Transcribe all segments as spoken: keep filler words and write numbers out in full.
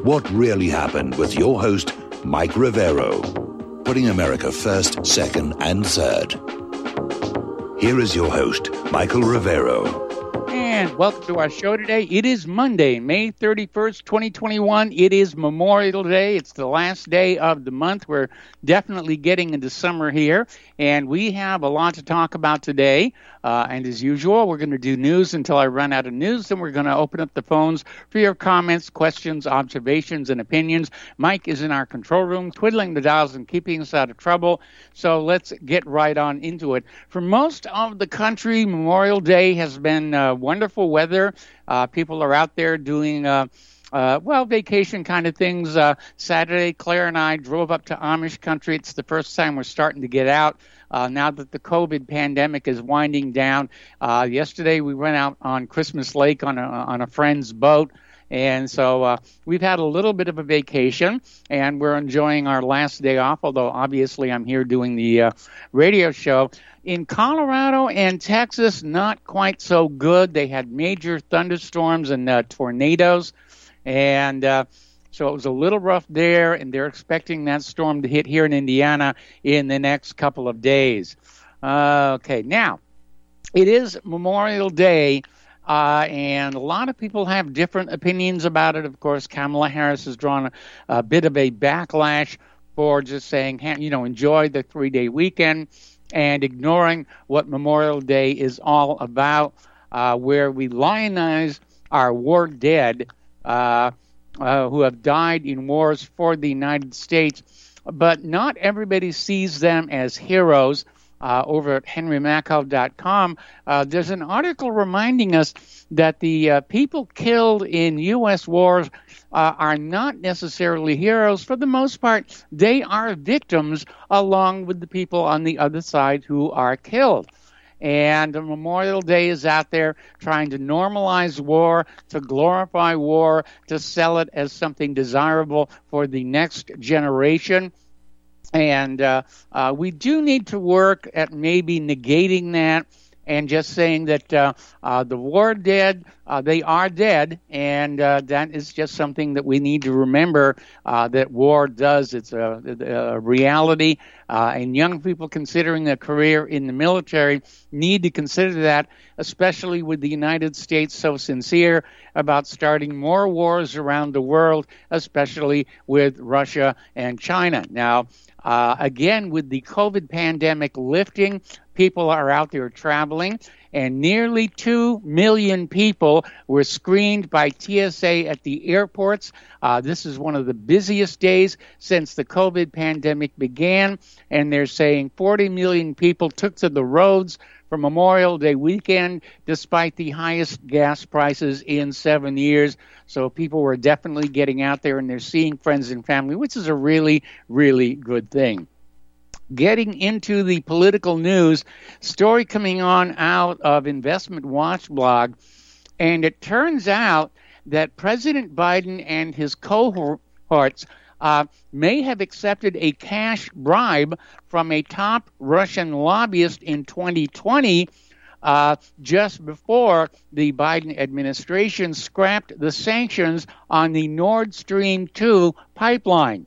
What Really Happened with your host, Mike Rivero. Putting America first, second, and third. Here is your host, Michael Rivero. And welcome to our show today. It is Monday, May thirty-first, twenty twenty-one. It is Memorial Day. It's the last day of the month. We're definitely getting into summer here, and we have a lot to talk about today. Uh, and as usual, we're going to do news until I run out of news, and we're going to open up the phones for your comments, questions, observations, and opinions. Mike is in our control room, twiddling the dials and keeping us out of trouble. So let's get right on into it. For most of the country, Memorial Day has been uh, wonderful weather. Uh, people are out there doing uh, Uh, well, vacation kind of things. Uh, Saturday, Claire and I drove up to Amish country. It's the first time we're starting to get out uh, now that the COVID pandemic is winding down. Uh, yesterday, we went out on Christmas Lake on a, on a friend's boat. And so uh, we've had a little bit of a vacation, and we're enjoying our last day off, although obviously I'm here doing the uh, radio show. In Colorado and Texas, not quite so good. They had major thunderstorms and uh, tornadoes. And uh, so it was a little rough there, and they're expecting that storm to hit here in Indiana in the next couple of days. Uh, okay, now, it is Memorial Day, uh, and a lot of people have different opinions about it. Of course, Kamala Harris has drawn a, a bit of a backlash for just saying, you know, enjoy the three-day weekend and ignoring what Memorial Day is all about, uh, where we lionize our war dead Uh, uh, who have died in wars for the United States, but not everybody sees them as heroes. Uh, over at henry makow dot com, uh, there's an article reminding us that the uh, people killed in U S wars uh, are not necessarily heroes. For the most part, they are victims along with the people on the other side who are killed. And Memorial Day is out there trying to normalize war, to glorify war, to sell it as something desirable for the next generation. And uh, uh, we do need to work at maybe negating that and just saying that uh, uh, the war dead, uh, they are dead, and uh, that is just something that we need to remember uh, that war does. It's a, a reality, uh, and young people considering a career in the military need to consider that, especially with the United States so sincere about starting more wars around the world, especially with Russia and China. Now, Uh, again, with the COVID pandemic lifting, people are out there traveling, and nearly two million people were screened by T S A at the airports. Uh, this is one of the busiest days since the COVID pandemic began, and they're saying forty million people took to the roads for Memorial Day weekend, despite the highest gas prices in seven years. So people were definitely getting out there, and they're seeing friends and family, which is a really, really good thing. Getting into the political news, story coming on out of Investment Watch blog, and it turns out that President Biden and his cohorts Uh, may have accepted a cash bribe from a top Russian lobbyist in twenty twenty, uh, just before the Biden administration scrapped the sanctions on the Nord Stream two pipeline.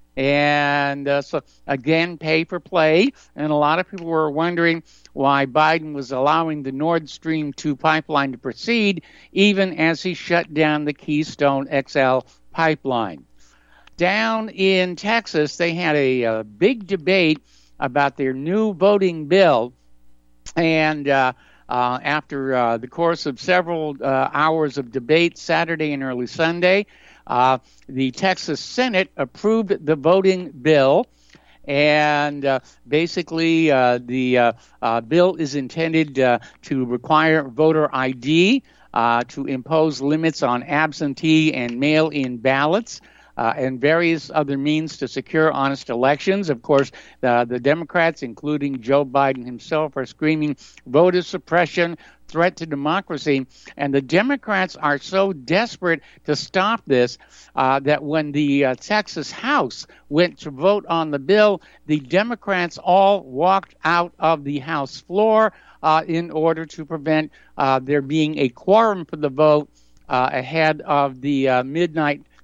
And uh, so, again, pay for play. And a lot of people were wondering why Biden was allowing the Nord Stream two pipeline to proceed, even as he shut down the Keystone X L pipeline. Down in Texas, they had a, a big debate about their new voting bill, and uh, uh, after uh, the course of several uh, hours of debate Saturday and early Sunday, uh, the Texas Senate approved the voting bill, and uh, basically uh, the uh, uh, bill is intended uh, to require voter I D, uh, to impose limits on absentee and mail-in ballots, Uh, and various other means to secure honest elections. Of course, the, the Democrats, including Joe Biden himself, are screaming voter suppression, threat to democracy. And the Democrats are so desperate to stop this uh, that when the uh, Texas House went to vote on the bill, the Democrats all walked out of the House floor uh, in order to prevent uh, there being a quorum for the vote uh, ahead of the uh, midnight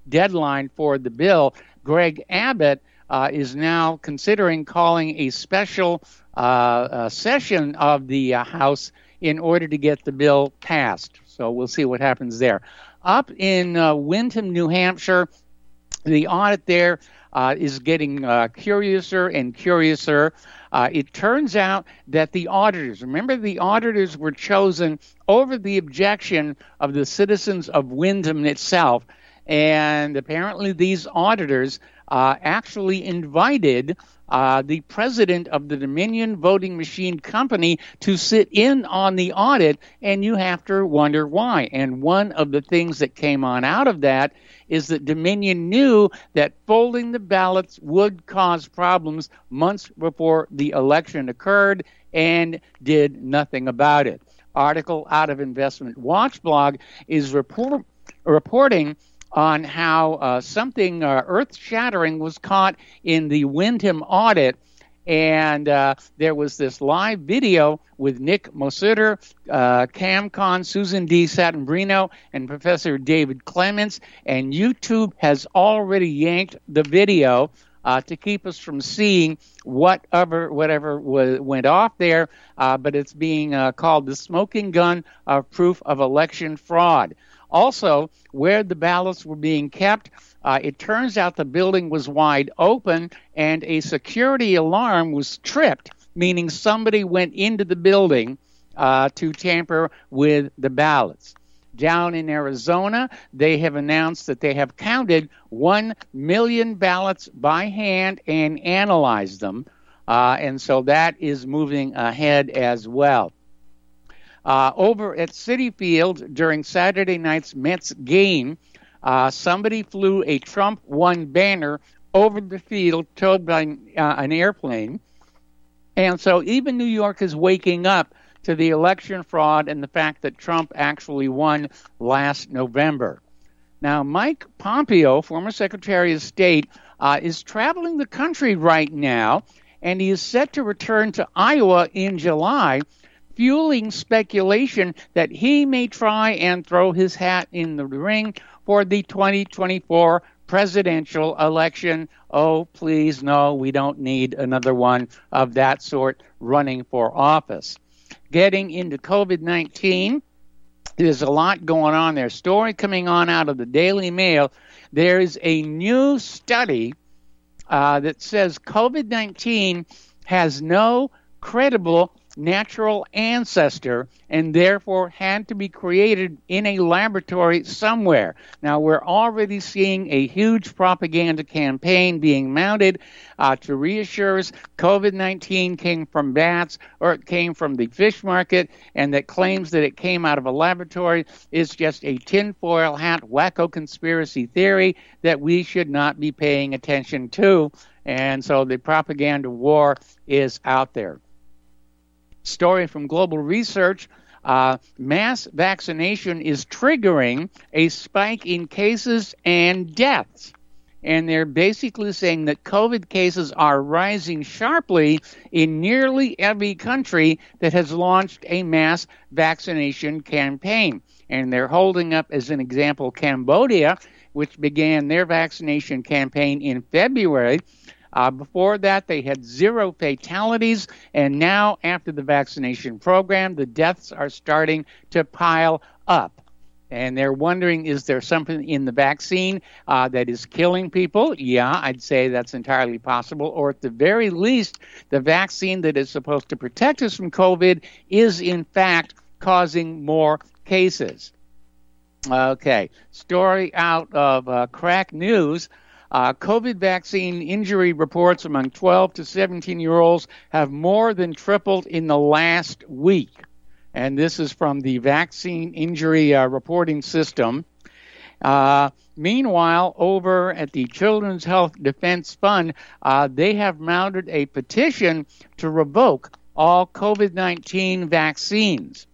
deadline for the bill. Greg Abbott uh, is now considering calling a special uh, uh, session of the uh, House in order to get the bill passed. So we'll see what happens there. Up in uh, Windham, New Hampshire, the audit there uh, is getting uh, curiouser and curiouser. Uh, it turns out that the auditors, remember the auditors were chosen over the objection of the citizens of Windham itself, and apparently these auditors uh, actually invited uh, the president of the Dominion Voting Machine Company to sit in on the audit, and you have to wonder why. And one of the things that came on out of that is that Dominion knew that folding the ballots would cause problems months before the election occurred and did nothing about it. Article out of Investment Watch blog is report, reporting on how uh, something uh, earth-shattering was caught in the Windham audit. And uh, there was this live video with Nick Mosutter, uh, CamCon, Susan D. Sattambrino, and Professor David Clements. And YouTube has already yanked the video uh, to keep us from seeing whatever whatever w- went off there. Uh, but it's being uh, called the smoking gun of proof of election fraud. Also, where the ballots were being kept, uh, it turns out the building was wide open and a security alarm was tripped, meaning somebody went into the building uh, to tamper with the ballots. Down in Arizona, they have announced that they have counted one million ballots by hand and analyzed them, uh, and so that is moving ahead as well. Uh, over at Citi Field during Saturday night's Mets game, uh, somebody flew a Trump won banner over the field towed by uh, an airplane. And so even New York is waking up to the election fraud and the fact that Trump actually won last November. Now, Mike Pompeo, former Secretary of State, uh, is traveling the country right now, and he is set to return to Iowa in July, fueling speculation that he may try and throw his hat in the ring for the twenty twenty-four presidential election. Oh, please, no, we don't need another one of that sort running for office. Getting into COVID nineteen, there's a lot going on there. Story coming on out of the Daily Mail. There is a new study uh, that says COVID nineteen has no credible natural ancestor and therefore had to be created in a laboratory somewhere. Now, we're already seeing a huge propaganda campaign being mounted uh, to reassure us COVID nineteen came from bats or it came from the fish market, and that claims that it came out of a laboratory is just a tinfoil hat wacko conspiracy theory that we should not be paying attention to. And so the propaganda war is out there. Story from Global Research, uh, mass vaccination is triggering a spike in cases and deaths. And they're basically saying that COVID cases are rising sharply in nearly every country that has launched a mass vaccination campaign. And they're holding up as an example Cambodia, which began their vaccination campaign in February. Uh, before that, they had zero fatalities, and now after the vaccination program, the deaths are starting to pile up. And they're wondering, is there something in the vaccine uh, that is killing people? Yeah, I'd say that's entirely possible. Or at the very least, the vaccine that is supposed to protect us from COVID is, in fact, causing more cases. Okay, story out of uh, Crack News. Uh, COVID vaccine injury reports among twelve to seventeen-year-olds have more than tripled in the last week. And this is from the Vaccine Injury uh, Reporting System. Uh, meanwhile, over at the Children's Health Defense Fund, uh, they have mounted a petition to revoke all COVID nineteen vaccines.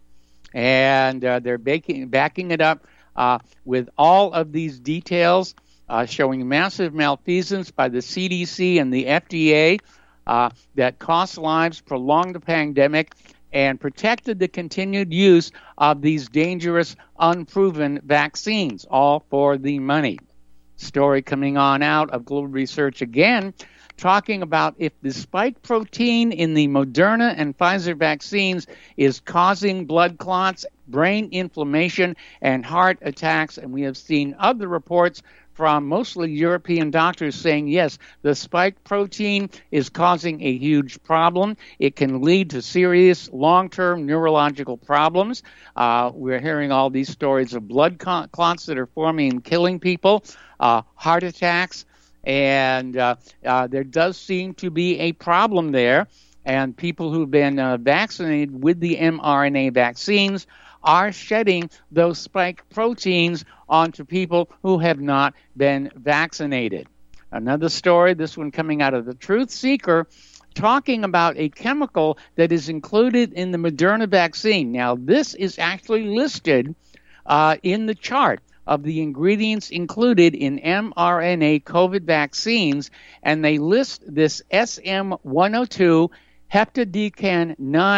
And uh, they're baking, backing it up uh, with all of these details. Uh, showing massive malfeasance by the C D C and the F D A uh, that cost lives, prolonged the pandemic, and protected the continued use of these dangerous, unproven vaccines, all for the money. story coming on out of Global Research again, talking about if the spike protein in the Moderna and Pfizer vaccines is causing blood clots, brain inflammation, and heart attacks. And we have seen other reports from mostly European doctors saying, yes, the spike protein is causing a huge problem. It can lead to serious long-term neurological problems. Uh, we're hearing all these stories of blood clots that are forming and killing people, uh, heart attacks, and uh, uh, there does seem to be a problem there. And people who've been uh, vaccinated with the mRNA vaccines are shedding those spike proteins onto people who have not been vaccinated. Another story, this one coming out of the Truth Seeker, talking about a chemical that is included in the Moderna vaccine. Now, this is actually listed uh, in the chart of the ingredients included in mRNA COVID vaccines, and they list this S M one oh two heptadecan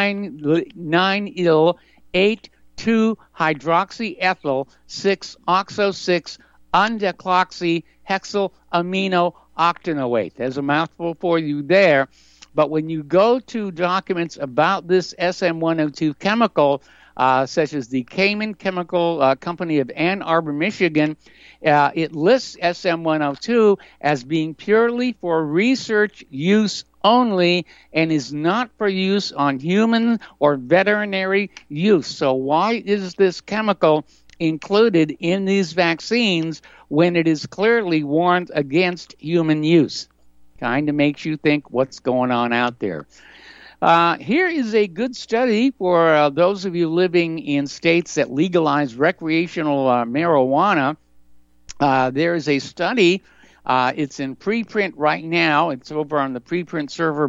nine il eight two hydroxyethyl six oxo six undecloxy hexyl amino octanoate. There's a mouthful for you there. But when you go to documents about this S M one oh two chemical, uh, such as the Cayman Chemical uh, Company of Ann Arbor, Michigan, uh, it lists S M one oh two as being purely for research use only and is not for use on human or veterinary use. So why is this chemical included in these vaccines when it is clearly warned against human use? Kind of makes you think what's going on out there. Uh, here is a good study for uh, those of you living in states that legalize recreational uh, marijuana. Uh, there is a study. Uh, it's in preprint right now. It's over on the preprint server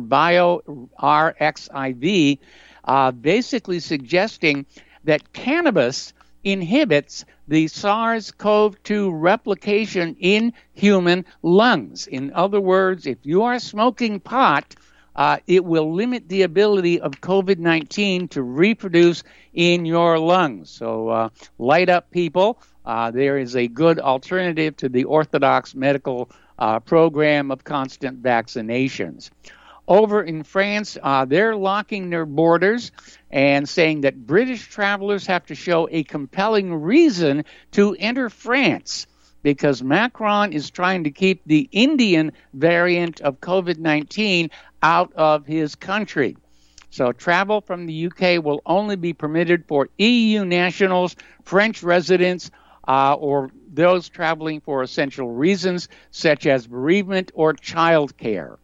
BioRxiv, uh, basically suggesting that cannabis inhibits the SARS-C o V two replication in human lungs. In other words, if you are smoking pot, uh, it will limit the ability of COVID nineteen to reproduce in your lungs. So uh, light up, people. Uh, there is a good alternative to the orthodox medical uh, program of constant vaccinations. Over in France, uh, they're locking their borders and saying that British travelers have to show a compelling reason to enter France because Macron is trying to keep the Indian variant of COVID nineteen out of his country. So travel from the U K will only be permitted for E U nationals, French residents, uh, or those traveling for essential reasons such as bereavement or child care.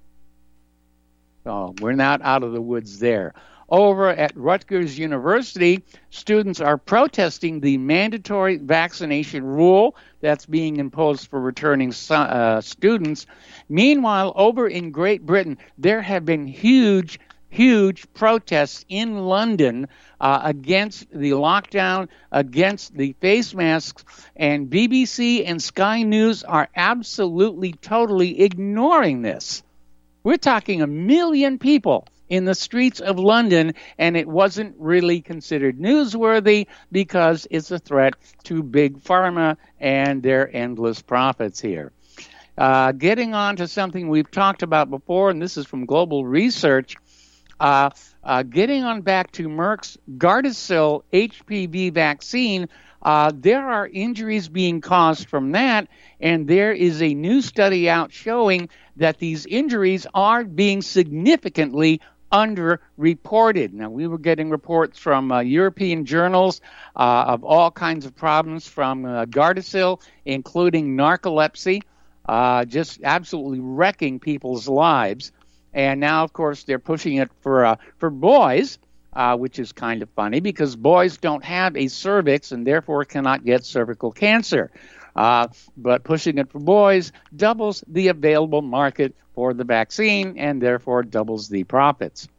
So we're not out of the woods there. Over at Rutgers University, students are protesting the mandatory vaccination rule that's being imposed for returning uh, students. Meanwhile, over in Great Britain, there have been huge, huge protests in London uh, against the lockdown, against the face masks, and B B C and Sky News are absolutely, totally ignoring this. We're talking a million people in the streets of London, and it wasn't really considered newsworthy because it's a threat to Big Pharma and their endless profits here. Uh, getting on to something we've talked about before, and this is from Global Research, uh, uh, getting on back to Merck's Gardasil H P V vaccine, uh, there are injuries being caused from that, and there is a new study out showing that these injuries are being significantly underreported. Now, we were getting reports from uh, European journals uh, of all kinds of problems from uh, Gardasil, including narcolepsy, uh, just absolutely wrecking people's lives. And now, of course, they're pushing it for uh, for boys, uh, which is kind of funny because boys don't have a cervix and therefore cannot get cervical cancer. Uh, but pushing it for boys doubles the available market for the vaccine and therefore doubles the profits.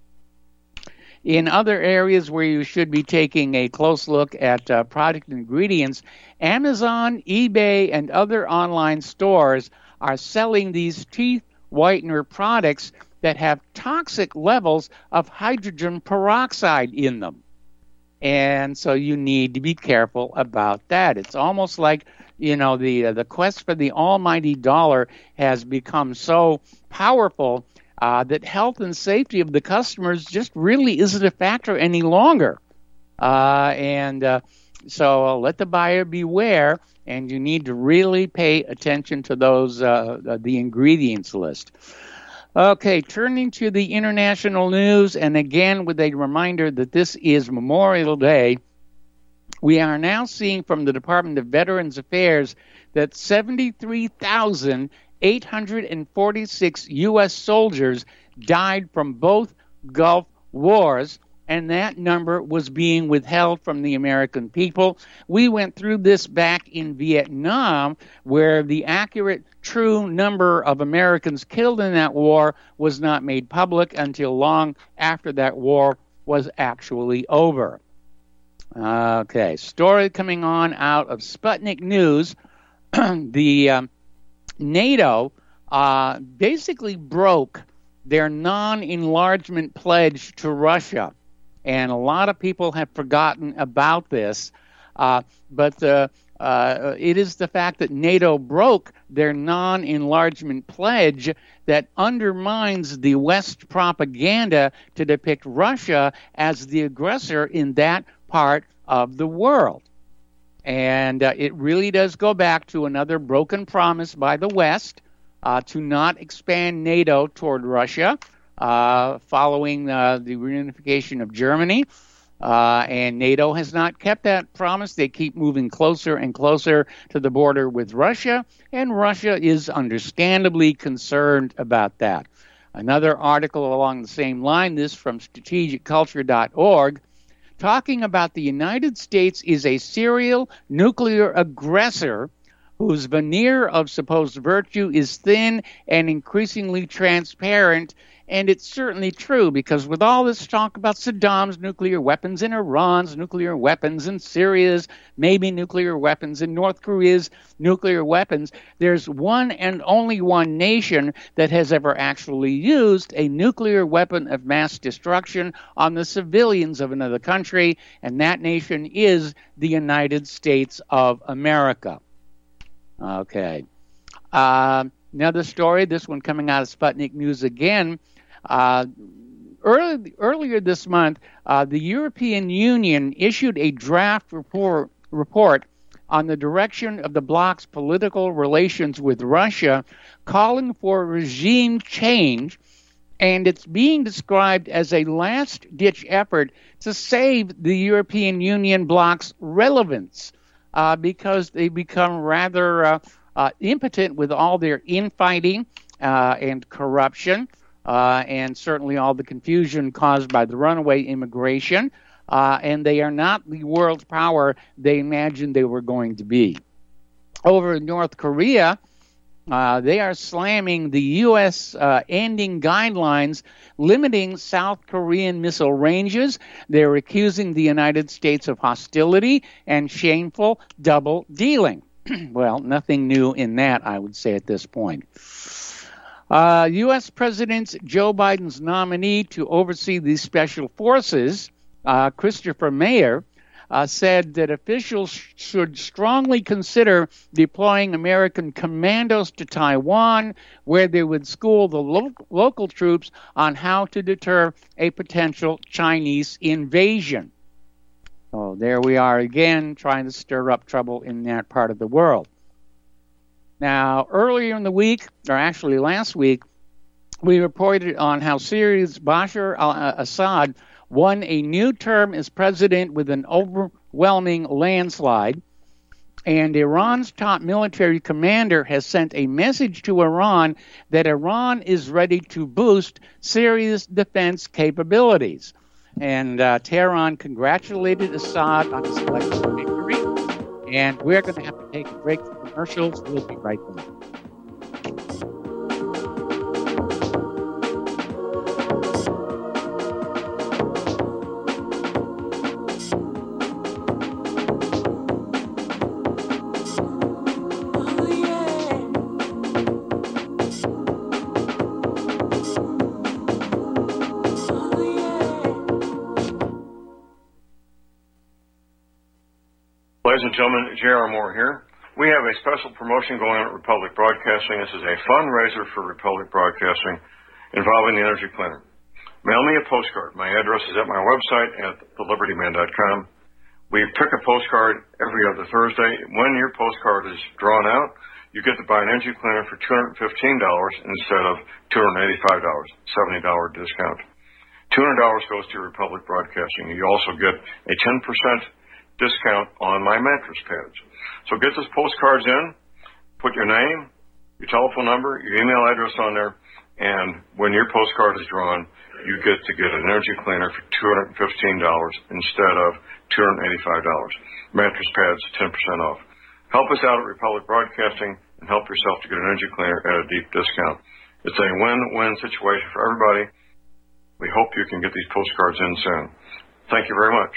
In other areas where you should be taking a close look at uh, product ingredients, Amazon, eBay, and other online stores are selling these teeth whitener products that have toxic levels of hydrogen peroxide in them. And so you need to be careful about that. It's almost like, you know, the uh, the quest for the almighty dollar has become so powerful uh, that health and safety of the customers just really isn't a factor any longer. Uh, and uh, so uh, let the buyer beware, and you need to really pay attention to those uh, the ingredients list. Okay, turning to the international news, and again with a reminder that this is Memorial Day, we are now seeing from the Department of Veterans Affairs that seventy-three thousand eight hundred forty-six U S soldiers died from both Gulf wars, and that number was being withheld from the American people. We went through this back in Vietnam, where the accurate, true number of Americans killed in that war was not made public until long after that war was actually over. Okay, story coming on out of Sputnik News. the um, NATO uh, basically broke their non-enlargement pledge to Russia. And a lot of people have forgotten about this. Uh, but uh, uh, it is the fact that NATO broke their non-enlargement pledge that undermines the West propaganda to depict Russia as the aggressor in that part of the world. And uh, it really does go back to another broken promise by the West uh, to not expand NATO toward Russia. Uh, following uh, the reunification of Germany, uh, and NATO has not kept that promise. They keep moving closer and closer to the border with Russia, and Russia is understandably concerned about that. Another article along the same line, this from strategic culture dot org, talking about the United States is a serial nuclear aggressor whose veneer of supposed virtue is thin and increasingly transparent. And it's certainly true, because with all this talk about Saddam's nuclear weapons and Iran's nuclear weapons and Syria's maybe nuclear weapons and North Korea's nuclear weapons, there's one and only one nation that has ever actually used a nuclear weapon of mass destruction on the civilians of another country, and that nation is the United States of America. Okay. Uh, another story, this one coming out of Sputnik News again. Uh, early, earlier this month, uh, the European Union issued a draft report, report on the direction of the bloc's political relations with Russia, calling for regime change, and it's being described as a last-ditch effort to save the European Union bloc's relevance, uh, because they become rather uh, uh, impotent with all their infighting uh, and corruption. Uh, and certainly all the confusion caused by the runaway immigration, uh, and they are not the world power they imagined they were going to be. Over in North Korea, uh, they are slamming the U S uh, ending guidelines limiting South Korean missile ranges. They're accusing the United States of hostility and shameful double dealing. Well, nothing new in that, I would say, at this point. Uh, U S. President Joe Biden's nominee to oversee the special forces, uh, Christopher Mayer, uh, said that officials sh- should strongly consider deploying American commandos to Taiwan, where they would school the lo- local troops on how to deter a potential Chinese invasion. So there we are again, trying to stir up trouble in that part of the world. Now, earlier in the week, or actually last week, we reported on how Syria's Bashar al-Assad won a new term as president with an overwhelming landslide, and Iran's top military commander has sent a message to Iran that Iran is ready to boost Syria's defense capabilities. And uh, Tehran congratulated Assad on his election victory. And we're going to have to take a break for commercials. We'll be right back. Ladies and gentlemen, J R. Moore here. We have a special promotion going on at Republic Broadcasting. This is a fundraiser for Republic Broadcasting involving the Energy Cleaner. Mail me a postcard. My address is at my website at the liberty man dot com. We pick a postcard every other Thursday. When your postcard is drawn out, you get to buy an Energy Cleaner for two hundred fifteen dollars instead of two hundred eighty-five dollars, seventy dollars discount. two hundred dollars goes to Republic Broadcasting. You also get a ten percent discount on my mattress pads. So get those postcards in, put your name, your telephone number, your email address on there, and when your postcard is drawn, you get to get an Energy Cleaner for two hundred fifteen dollars instead of two hundred eighty-five dollars. Mattress pads, ten percent off. Help us out at Republic Broadcasting and help yourself to get an Energy Cleaner at a deep discount. It's a win-win situation for everybody. We hope you can get these postcards in soon. Thank you very much.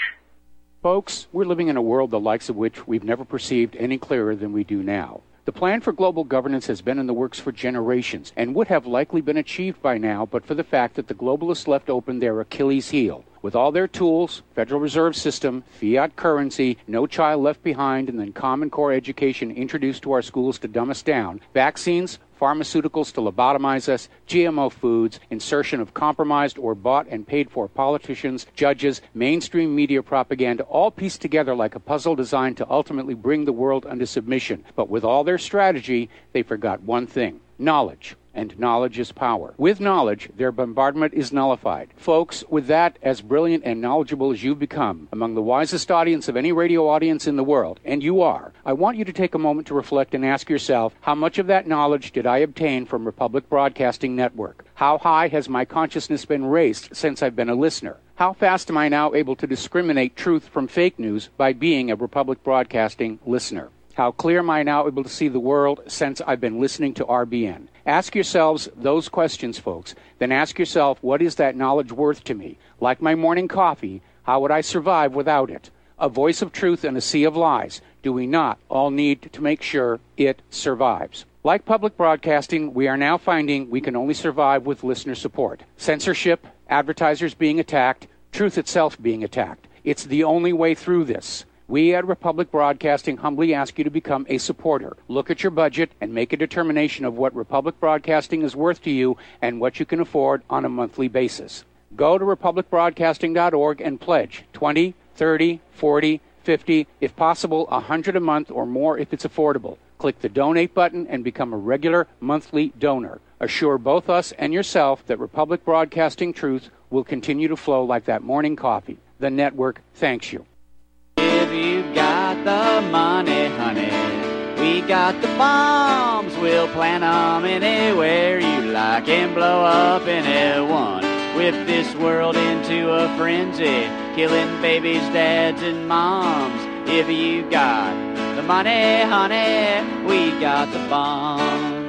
Folks, we're living in a world the likes of which we've never perceived any clearer than we do now. The plan for global governance has been in the works for generations and would have likely been achieved by now but for the fact that the globalists left open their Achilles heel. With all their tools, Federal Reserve System, fiat currency, no child left behind, and then Common Core education introduced to our schools to dumb us down, vaccines, pharmaceuticals to lobotomize us, G M O foods, insertion of compromised or bought and paid for politicians, judges, mainstream media propaganda, all pieced together like a puzzle designed to ultimately bring the world under submission. But with all their strategy, they forgot one thing: knowledge. And knowledge is power. With knowledge, their bombardment is nullified. Folks, with that, as brilliant and knowledgeable as you've become, among the wisest audience of any radio audience in the world, and you are, I want you to take a moment to reflect and ask yourself, how much of that knowledge did I obtain from Republic Broadcasting Network? How high has my consciousness been raised since I've been a listener? How fast am I now able to discriminate truth from fake news by being a Republic Broadcasting listener? How clear am I now able to see the world since I've been listening to R B N? Ask yourselves those questions, folks. Then ask yourself, what is that knowledge worth to me? Like my morning coffee, how would I survive without it? A voice of truth in a sea of lies. Do we not all need to make sure it survives? Like public broadcasting, we are now finding we can only survive with listener support. Censorship, advertisers being attacked, truth itself being attacked. It's the only way through this. We at Republic Broadcasting humbly ask you to become a supporter. Look at your budget and make a determination of what Republic Broadcasting is worth to you and what you can afford on a monthly basis. Go to republic broadcasting dot org and pledge twenty, thirty, forty, fifty, if possible one hundred a month or more if it's affordable. Click the donate button and become a regular monthly donor. Assure both us and yourself that Republic Broadcasting truth will continue to flow like that morning coffee. The network thanks you. If you got the money, honey, we got the bombs. We'll plant 'em anywhere you like and blow up anyone. Whip this world into a frenzy, killing babies, dads, and moms. If you got the money, honey, we got the bombs.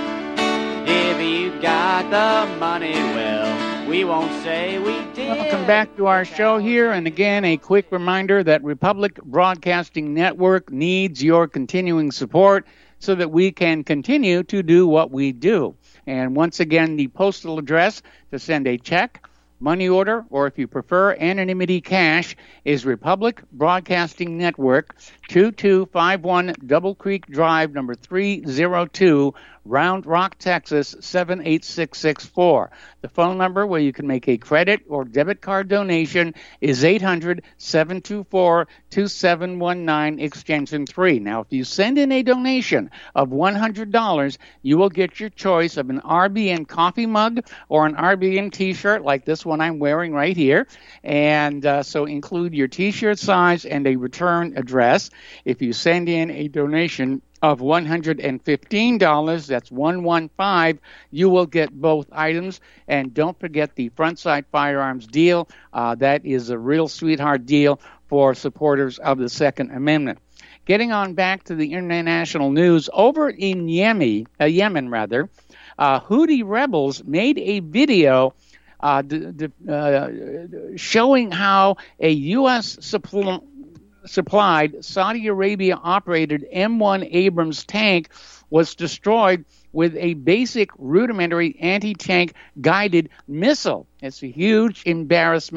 If you got the money, well, we won't say we did. Welcome back to our show here. And again, a quick reminder that Republic Broadcasting Network needs your continuing support so that we can continue to do what we do. And once again, the postal address to send a check, money order, or if you prefer anonymity cash, is Republic Broadcasting Network, two two five one Double Creek Drive, number three oh two, Round Rock, Texas, seven eight six six four. The phone number where you can make a credit or debit card donation is eight hundred, seven two four, two seven one nine, extension three. Now, if you send in a donation of one hundred dollars, you will get your choice of an R B N coffee mug or an R B N t-shirt like this one I'm wearing right here. And uh, so include your t-shirt size and a return address. If you send in a donation of one hundred fifteen dollars, that's one hundred fifteen, you will get both items. And don't forget the Frontside Firearms deal. Uh, that is a real sweetheart deal for supporters of the Second Amendment. Getting on back to the international news, over in Yemen, uh, Yemen rather, uh, Houthi rebels made a video uh, d- d- uh, showing how a U S supply supplied Saudi Arabia-operated M one Abrams tank was destroyed with a basic rudimentary anti-tank guided missile. It's a huge embarrassment.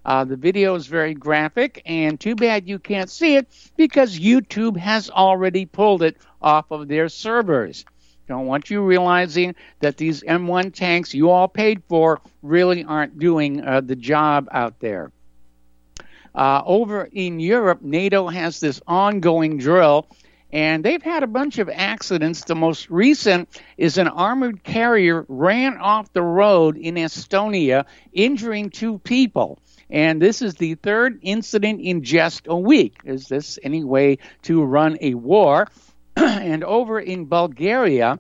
Uh, the video is very graphic, and too bad you can't see it because YouTube has already pulled it off of their servers. Don't want you realizing that these M one tanks you all paid for really aren't doing uh, the job out there. Uh, over in Europe, NATO has this ongoing drill, and they've had a bunch of accidents. The most recent is an armored carrier ran off the road in Estonia, injuring two people. And this is the third incident in just a week. Is this any way to run a war? And over in Bulgaria,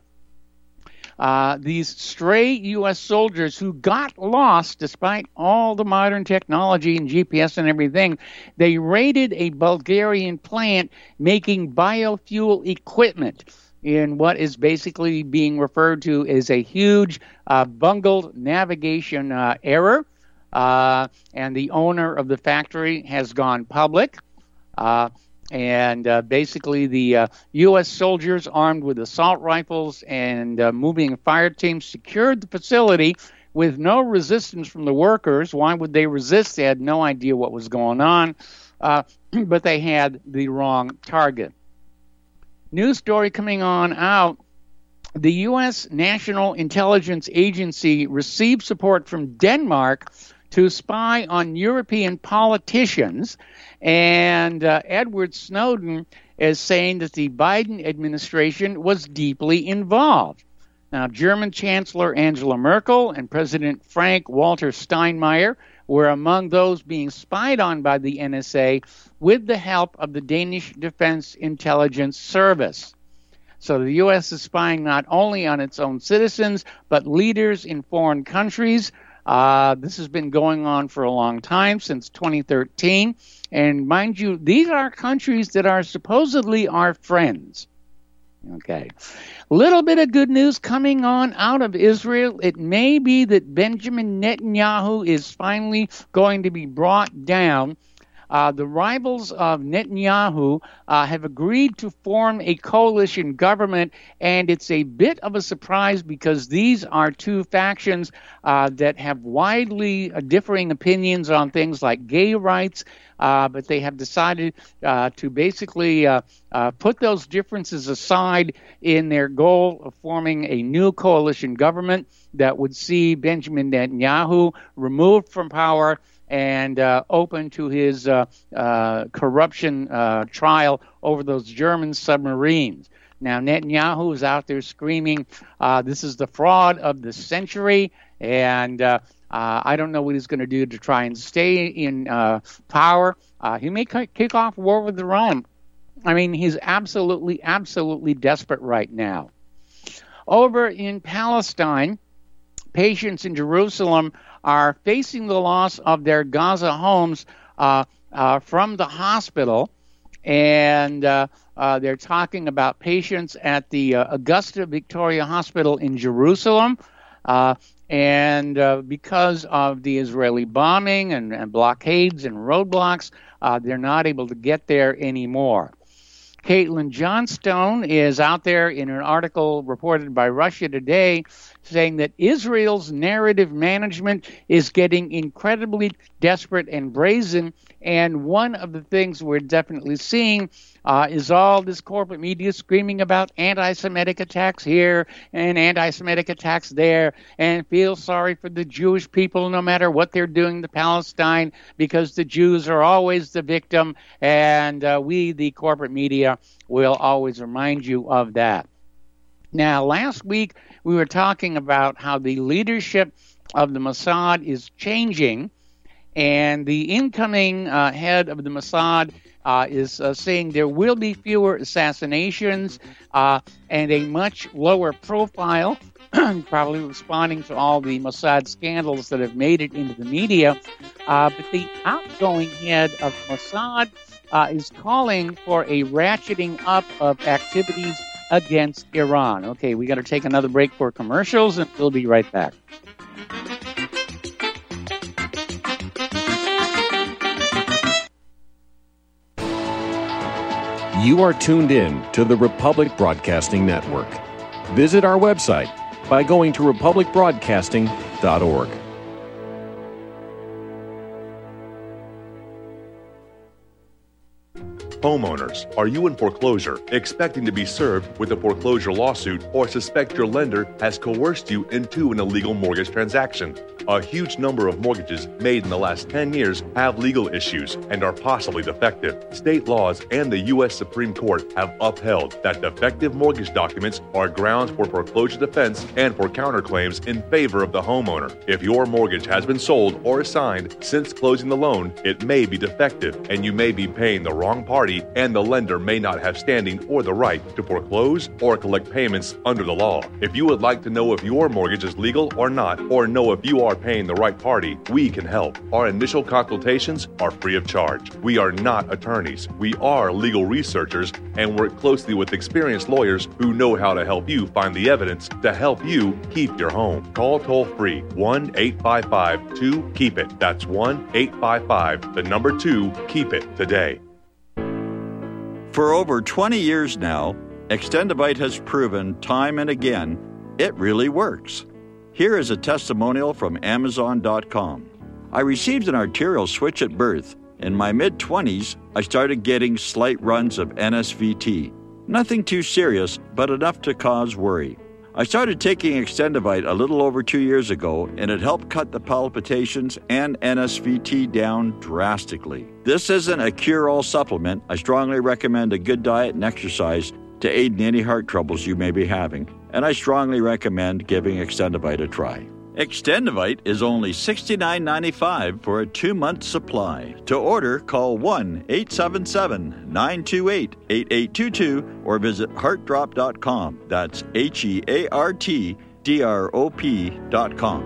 uh, these stray U S soldiers who got lost despite all the modern technology and G P S and everything, they raided a Bulgarian plant making biofuel equipment in what is basically being referred to as a huge uh, bungled navigation uh, error. Uh, and the owner of the factory has gone public. Uh, And uh, basically the uh, U S soldiers armed with assault rifles and uh, moving fire teams secured the facility with no resistance from the workers. Why would they resist? They had no idea what was going on, uh, but they had the wrong target. News story coming on out. The U S National Intelligence Agency received support from Denmark to spy on European politicians, and uh, Edward Snowden is saying that the Biden administration was deeply involved. Now, German Chancellor Angela Merkel and President Frank-Walter Steinmeier were among those being spied on by the N S A with the help of the Danish Defense Intelligence Service. So the U S is spying not only on its own citizens, but leaders in foreign countries. Uh, this has been going on for a long time, since twenty thirteen. And mind you, these are countries that are supposedly our friends. Okay. Little bit of good news coming on out of Israel. It may be that Benjamin Netanyahu is finally going to be brought down. Uh, the rivals of Netanyahu uh, have agreed to form a coalition government, and it's a bit of a surprise because these are two factions uh, that have widely uh, differing opinions on things like gay rights, uh, but they have decided uh, to basically uh, uh, put those differences aside in their goal of forming a new coalition government that would see Benjamin Netanyahu removed from power and uh, open to his uh, uh, corruption uh, trial over those German submarines. Now, Netanyahu is out there screaming, uh, this is the fraud of the century, and uh, uh, I don't know what he's going to do to try and stay in uh, power. Uh, he may k- kick off war with Iran. I mean, he's absolutely, absolutely desperate right now. Over in Palestine, patients in Jerusalem are facing the loss of their Gaza homes uh, uh, from the hospital, and uh, uh, they're talking about patients at the uh, Augusta Victoria Hospital in Jerusalem, uh, and uh, because of the Israeli bombing and, and blockades and roadblocks, uh, they're not able to get there anymore. Caitlin Johnstone is out there in an article reported by Russia Today saying that Israel's narrative management is getting incredibly desperate and brazen, and one of the things we're definitely seeing uh, is all this corporate media screaming about anti-Semitic attacks here and anti-Semitic attacks there, and feel sorry for the Jewish people no matter what they're doing to Palestine, because the Jews are always the victim, and uh, we, the corporate media, will always remind you of that. Now, last week we were talking about how the leadership of the Mossad is changing, and the incoming uh, head of the Mossad uh, is uh, saying there will be fewer assassinations uh, and a much lower profile, probably responding to all the Mossad scandals that have made it into the media. Uh, but the outgoing head of Mossad uh, is calling for a ratcheting up of activities against Iran. Okay, we got to take another break for commercials, and we'll be right back. You are tuned in to the Republic Broadcasting Network. Visit our website by going to republic broadcasting dot org. Homeowners, are you in foreclosure, expecting to be served with a foreclosure lawsuit, or suspect your lender has coerced you into an illegal mortgage transaction? A huge number of mortgages made in the last ten years have legal issues and are possibly defective. State laws and the U S Supreme Court have upheld that defective mortgage documents are grounds for foreclosure defense and for counterclaims in favor of the homeowner. If your mortgage has been sold or assigned since closing the loan, it may be defective and you may be paying the wrong party, and the lender may not have standing or the right to foreclose or collect payments under the law. If you would like to know if your mortgage is legal or not, or know if you are paying the right party, we can help. Our initial consultations are free of charge. We are not attorneys. We are legal researchers and work closely with experienced lawyers who know how to help you find the evidence to help you keep your home. Call toll free one eight five five two keep it. That's one eight five five, the number two, keep it today. For over twenty years now, Extendivite has proven time and again it really works. Here is a testimonial from Amazon dot com. I received an arterial switch at birth. In my mid-twenties, I started getting slight runs of N S V T. Nothing too serious, but enough to cause worry. I started taking Extendivite a little over two years ago, and it helped cut the palpitations and N S V T down drastically. This isn't a cure-all supplement. I strongly recommend a good diet and exercise to aid in any heart troubles you may be having, and I strongly recommend giving Extendivite a try. Extendivite is only sixty-nine ninety-five for a two-month supply. To order, call one eight seven seven, nine two eight, eight eight two two or visit heart drop dot com. That's H E A R T D R O P dot com.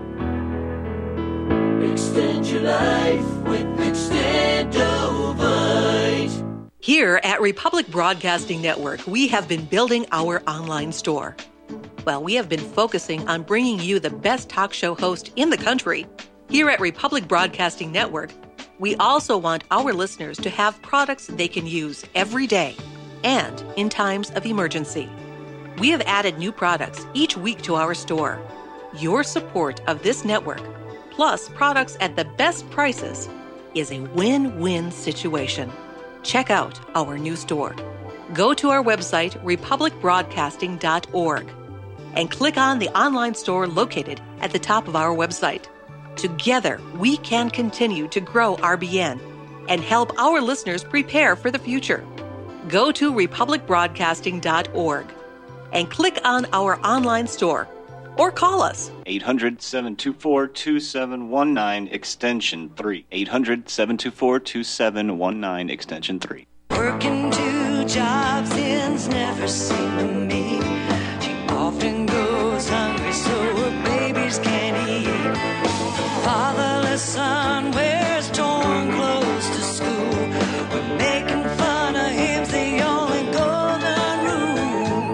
Extend your life with Extendivite. Here at Republic Broadcasting Network, we have been building our online store. Well, we have been focusing on bringing you the best talk show host in the country. Here at Republic Broadcasting Network, we also want our listeners to have products they can use every day and in times of emergency. We have added new products each week to our store. Your support of this network, plus products at the best prices, is a win-win situation. Check out our new store. Go to our website, republic broadcasting dot org, and click on the online store located at the top of our website. Together, we can continue to grow R B N and help our listeners prepare for the future. Go to republic broadcasting dot org and click on our online store or call us. eight hundred, seven two four, two seven one nine, extension three. eight hundred, seven two four, two seven one nine, extension three. Working two jobs ends never seem to me. She often goes hungry so her babies can't eat. Fatherless son wears torn clothes to school. We're making fun of him's the only golden rule.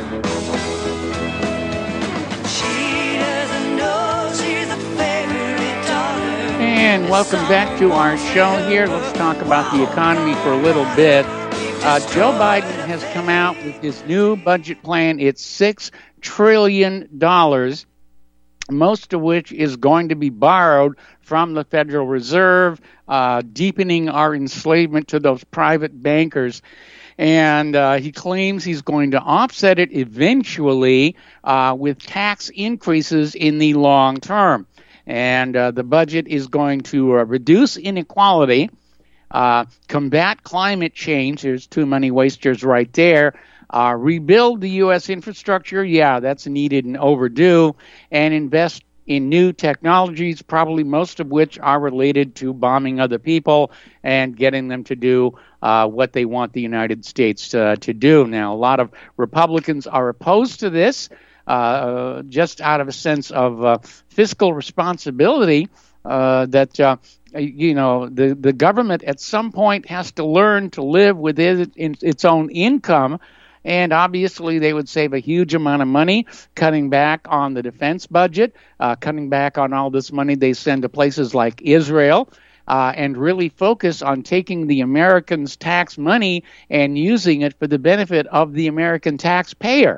She doesn't know she's a favorite daughter. And welcome back to our show here. Let's talk about the economy for a little bit. Uh, Joe Biden has come out with his new budget plan. It's six trillion dollars, most of which is going to be borrowed from the Federal Reserve, uh, deepening our enslavement to those private bankers. And uh, he claims he's going to offset it eventually uh, with tax increases in the long term. And uh, the budget is going to uh, reduce inequality, uh, combat climate change. There's too many wasters right there. Uh, rebuild the U S infrastructure. Yeah, that's needed and overdue. And invest in new technologies, probably most of which are related to bombing other people and getting them to do uh, what they want the United States uh, to do. Now, a lot of Republicans are opposed to this, uh, just out of a sense of uh, fiscal responsibility, uh, that uh, you know the the government at some point has to learn to live within its own income. And obviously, they would save a huge amount of money cutting back on the defense budget, uh, cutting back on all this money they send to places like Israel, uh, and really focus on taking the Americans' tax money and using it for the benefit of the American taxpayer.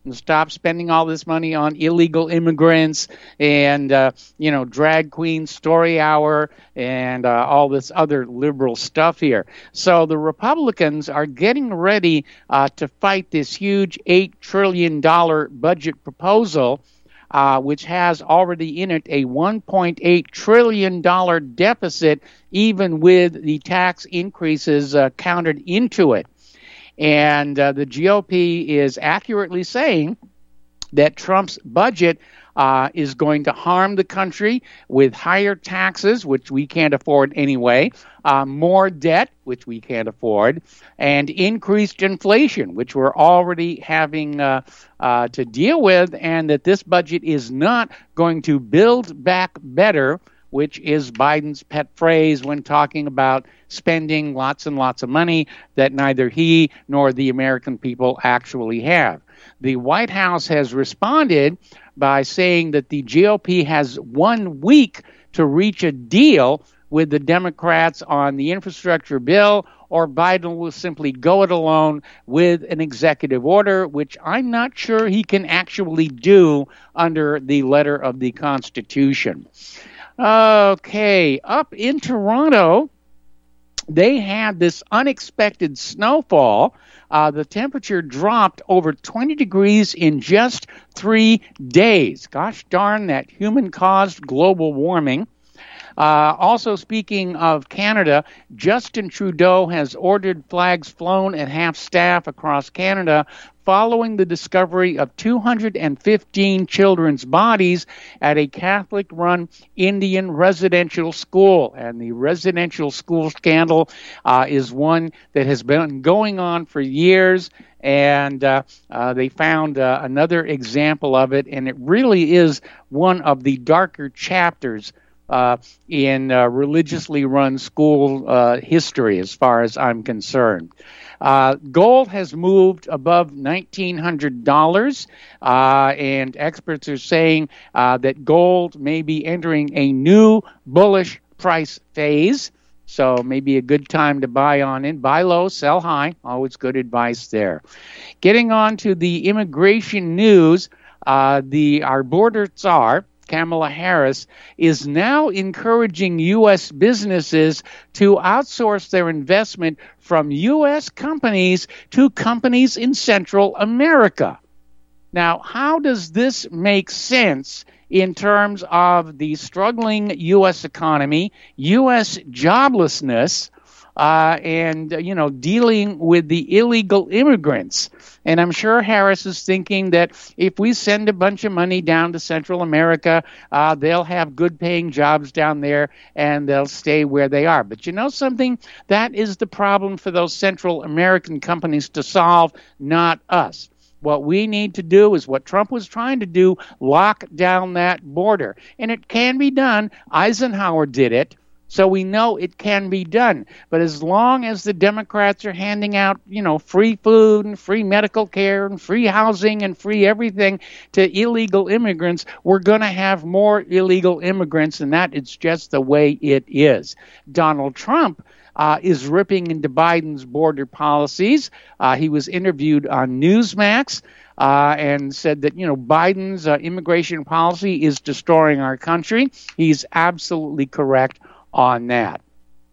and stop spending all this money on illegal immigrants and, uh, you know, drag queen story hour and uh, all this other liberal stuff here. So the Republicans are getting ready uh, to fight this huge eight trillion dollars budget proposal, uh, which has already in it a one point eight trillion dollars deficit, even with the tax increases uh, counted into it. And uh, the G O P is accurately saying that Trump's budget uh, is going to harm the country with higher taxes, which we can't afford anyway, uh, more debt, which we can't afford, and increased inflation, which we're already having uh, uh, to deal with, and that this budget is not going to build back better, which is Biden's pet phrase when talking about spending lots and lots of money that neither he nor the American people actually have. The White House has responded by saying that the G O P has one week to reach a deal with the Democrats on the infrastructure bill, or Biden will simply go it alone with an executive order, which I'm not sure he can actually do under the letter of the Constitution. Okay, up in Toronto, they had this unexpected snowfall. Uh, the temperature dropped over twenty degrees in just three days. Gosh darn that human-caused global warming. Uh, also, speaking of Canada, Justin Trudeau has ordered flags flown at half-staff across Canada following the discovery of two hundred fifteen children's bodies at a Catholic-run Indian residential school. And the residential school scandal uh, is one that has been going on for years, and uh, uh, they found uh, another example of it, and it really is one of the darker chapters Uh, in uh, religiously run school uh, history, as far as I'm concerned. Uh, gold has moved above nineteen hundred dollars, uh, and experts are saying uh, that gold may be entering a new bullish price phase. So maybe a good time to buy on in. Buy low, sell high. Always good advice there. Getting on to the immigration news, uh, the our border czar, Kamala Harris, is now encouraging U S businesses to outsource their investment from U S companies to companies in Central America. Now, how does this make sense in terms of the struggling U S economy, U S joblessness, uh, and, you know, dealing with the illegal immigrants? And I'm sure Harris is thinking that if we send a bunch of money down to Central America, uh, they'll have good-paying jobs down there and they'll stay where they are. But you know something? That is the problem for those Central American companies to solve, not us. What we need to do is what Trump was trying to do, lock down that border. And it can be done. Eisenhower did it. So we know it can be done. But as long as the Democrats are handing out, you know, free food and free medical care and free housing and free everything to illegal immigrants, we're going to have more illegal immigrants, and that is just the way it is. Donald Trump uh, is ripping into Biden's border policies. Uh, he was interviewed on Newsmax uh, and said that, you know, Biden's uh, immigration policy is destroying our country. He's absolutely correct on that.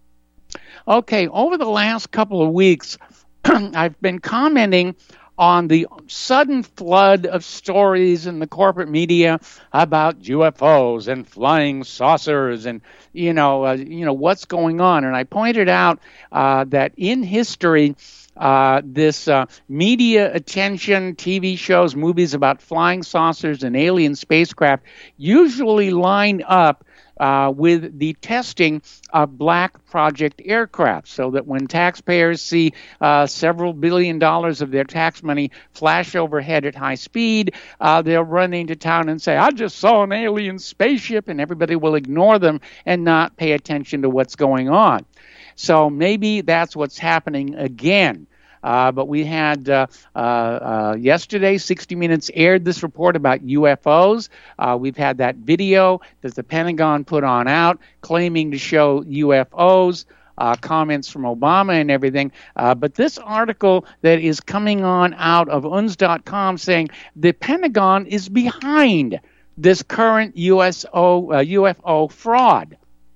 Okay, over the last couple of weeks, I've been commenting on the sudden flood of stories in the corporate media about U F Os and flying saucers and, you know, uh, you know what's going on. And I pointed out uh, that in history, Uh, this uh, media attention, T V shows, movies about flying saucers and alien spacecraft usually line up uh, with the testing of black project aircraft, so that when taxpayers see uh, several billion dollars of their tax money flash overhead at high speed, uh, they'll run into town and say, I just saw an alien spaceship, and everybody will ignore them and not pay attention to what's going on. So maybe that's what's happening again. Uh, but we had uh, uh, uh, yesterday, sixty minutes aired this report about U F Os. Uh, we've had that video that the Pentagon put on out claiming to show U F Os. uh, comments from Obama and everything. Uh, but this article that is coming on out of U N S dot com saying the Pentagon is behind this current U S O, uh, U F O fraud.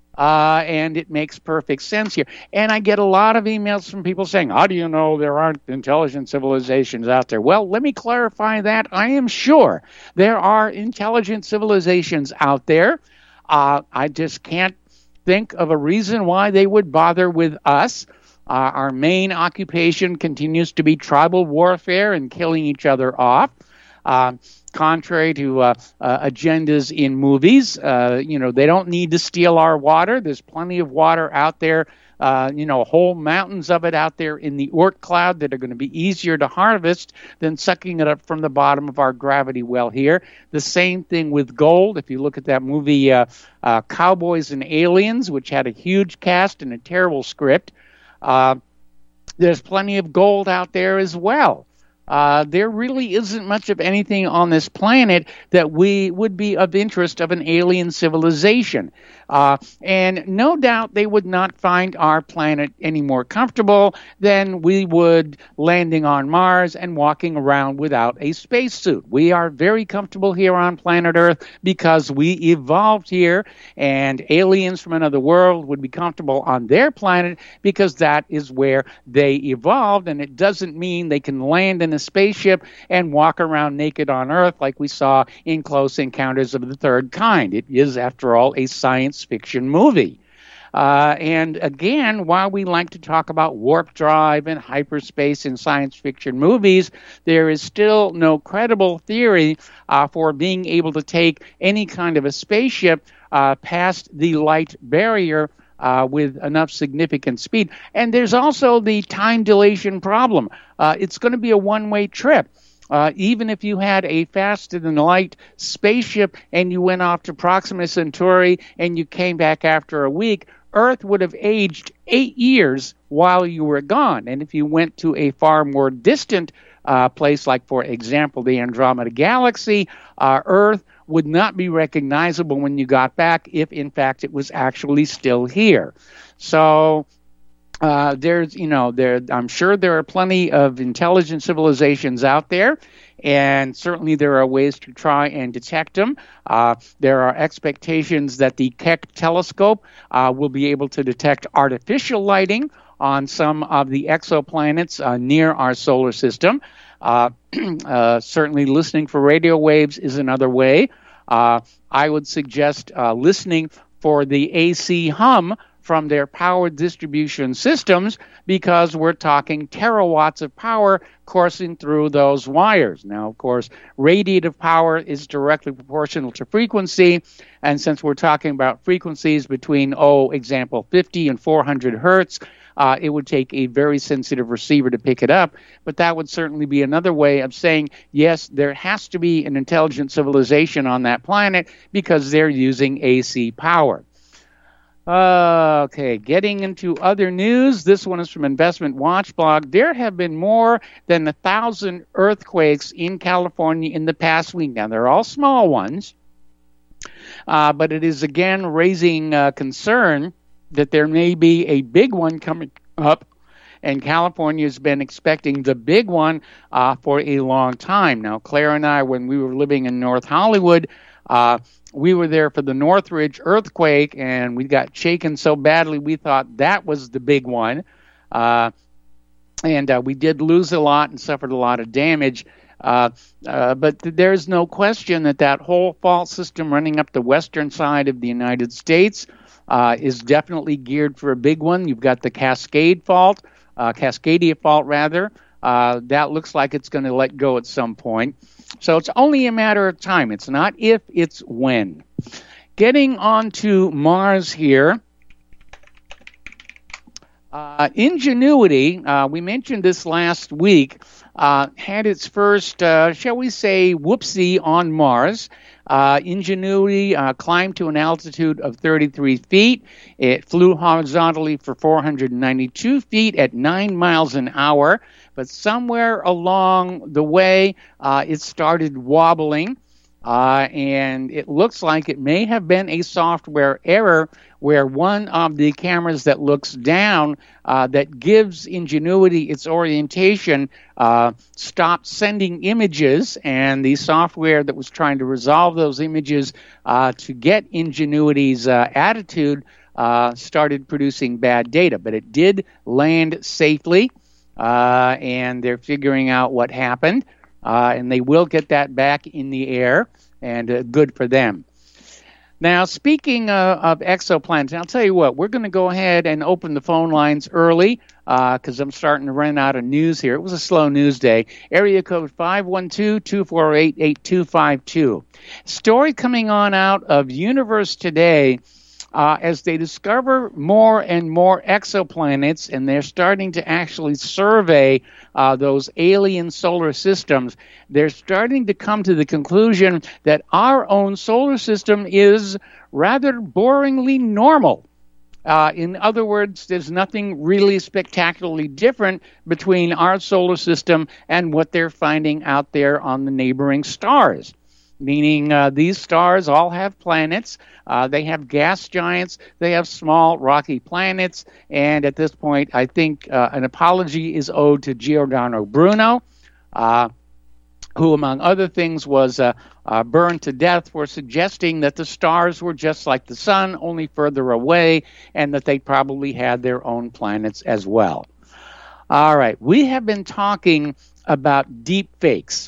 Uh, and it makes perfect sense here. And I get a lot of emails from people saying, how do you know there aren't intelligent civilizations out there? Well, let me clarify that. I am sure there are intelligent civilizations out there. Uh, I just can't think of a reason why they would bother with us. Uh, our main occupation continues to be tribal warfare and killing each other off. Uh, contrary to uh, uh, agendas in movies, uh, you know, they don't need to steal our water. There's plenty of water out there, uh, you know, whole mountains of it out there in the Oort cloud that are going to be easier to harvest than sucking it up from the bottom of our gravity well here. The same thing with gold. If you look at that movie uh, uh, Cowboys and Aliens, which had a huge cast and a terrible script, uh, there's plenty of gold out there as well. Uh, there really isn't much of anything on this planet that we would be of interest of an alien civilization. Uh, and no doubt they would not find our planet any more comfortable than we would landing on Mars and walking around without a spacesuit. We are very comfortable here on planet Earth because we evolved here, and aliens from another world would be comfortable on their planet because that is where they evolved, and it doesn't mean they can land in a spaceship and walk around naked on Earth like we saw in Close Encounters of the Third Kind. It is, after all, a science fiction movie. Uh, and again, while we like to talk about warp drive and hyperspace in science fiction movies, there is still no credible theory uh, for being able to take any kind of a spaceship uh, past the light barrier Uh, with enough significant speed. And there's also the time dilation problem. Uh, it's going to be a one-way trip. Uh, even if you had a faster-than-light spaceship and you went off to Proxima Centauri and you came back after a week, Earth would have aged eight years while you were gone. And if you went to a far more distant uh, place, like, for example, the Andromeda Galaxy, uh, Earth would not be recognizable when you got back if, in fact, it was actually still here. So uh, there's, you know, there. I'm sure there are plenty of intelligent civilizations out there, and certainly there are ways to try and detect them. Uh, there are expectations that the Keck telescope uh, will be able to detect artificial lighting on some of the exoplanets uh, near our solar system. Uh, uh, certainly listening for radio waves is another way. Uh, I would suggest uh, listening for the A C hum from their power distribution systems, because we're talking terawatts of power coursing through those wires. Now, of course, radiative power is directly proportional to frequency, and since we're talking about frequencies between, oh, example, fifty and four hundred hertz, Uh, it would take a very sensitive receiver to pick it up, but that would certainly be another way of saying, yes, there has to be an intelligent civilization on that planet because they're using A C power. Uh, okay, getting into other news. This one is from Investment Watch blog. There have been more than a thousand earthquakes in California in the past week. Now, they're all small ones, uh, but it is again raising uh, concern that there may be a big one coming up, and California has been expecting the big one uh, for a long time. Now, Claire and I, when we were living in North Hollywood, uh, we were there for the Northridge earthquake, and we got shaken so badly we thought that was the big one. Uh, and uh, we did lose a lot and suffered a lot of damage. Uh, uh, but th- there's no question that that whole fault system running up the western side of the United States Uh, is definitely geared for a big one. You've got the Cascade fault, uh, Cascadia fault rather. Uh, that looks like it's going to let go at some point. So it's only a matter of time. It's not if, it's when. Getting on to Mars here. Uh, Ingenuity, uh, we mentioned this last week, uh, had its first, uh, shall we say, whoopsie on Mars. Uh, Ingenuity uh, climbed to an altitude of thirty-three feet. It flew horizontally for four hundred ninety-two feet at nine miles an hour. But somewhere along the way, uh, it started wobbling. Uh, and it looks like it may have been a software error where one of the cameras that looks down uh, that gives Ingenuity its orientation uh, stopped sending images, and the software that was trying to resolve those images uh, to get Ingenuity's uh, attitude uh, started producing bad data. But it did land safely, uh, and they're figuring out what happened. Uh, and they will get that back in the air, and uh, good for them. Now, speaking uh, of exoplanets, I'll tell you what, we're going to go ahead and open the phone lines early because uh, I'm starting to run out of news here. It was a slow news day. Area code five one two, two four eight, eight two five two. Story coming on out of Universe Today. Uh, as they discover more and more exoplanets, and they're starting to actually survey uh, those alien solar systems, they're starting to come to the conclusion that our own solar system is rather boringly normal. Uh, in other words, there's nothing really spectacularly different between our solar system and what they're finding out there on the neighboring stars. Meaning uh, these stars all have planets, uh, they have gas giants, they have small rocky planets, and at this point I think uh, an apology is owed to Giordano Bruno, uh, who among other things was uh, uh, burned to death for suggesting that the stars were just like the sun, only further away, and that they probably had their own planets as well. All right, we have been talking about deep fakes,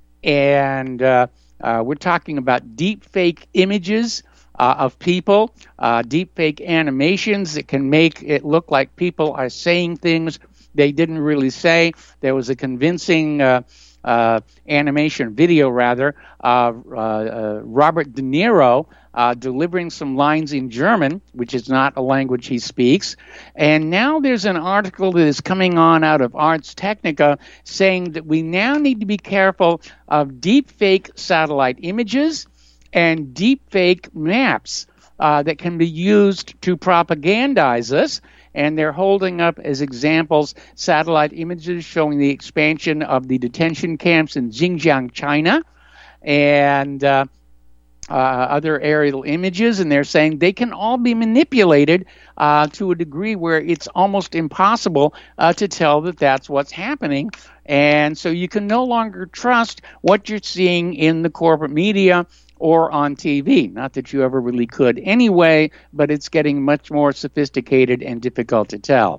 and uh, Uh, we're talking about deep fake images uh, of people, uh, deep fake animations that can make it look like people are saying things they didn't really say. There was a convincing uh, uh, animation video, rather, of uh, uh, Robert De Niro uh, delivering some lines in German, which is not a language he speaks. And now there's an article that is coming on out of Ars Technica saying that we now need to be careful of deep fake satellite images and deep fake maps uh, that can be used to propagandize us. And they're holding up as examples satellite images showing the expansion of the detention camps in Xinjiang, China, and uh, uh, other aerial images. And they're saying they can all be manipulated uh, to a degree where it's almost impossible uh, to tell that that's what's happening. And so you can no longer trust what you're seeing in the corporate media or on T V. Not that you ever really could anyway, but it's getting much more sophisticated and difficult to tell.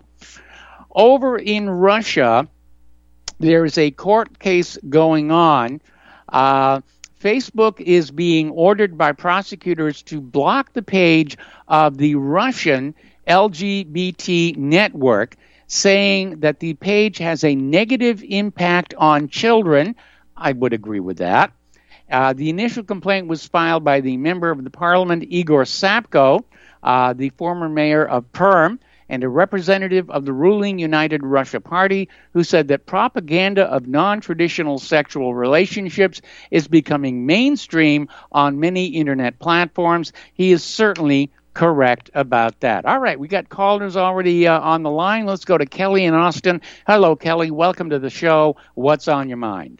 Over in Russia, there's a court case going on. Uh, Facebook is being ordered by prosecutors to block the page of the Russian L G B T network, saying that the page has a negative impact on children. I would agree with that. Uh, the initial complaint was filed by the member of the parliament, Igor Sapko, uh, the former mayor of Perm, and a representative of the ruling United Russia Party, who said that propaganda of non-traditional sexual relationships is becoming mainstream on many internet platforms. He is certainly correct about that. All right, we got callers already uh, on the line. Let's go to Kelly in Austin. Hello, Kelly. Welcome to the show. What's on your mind?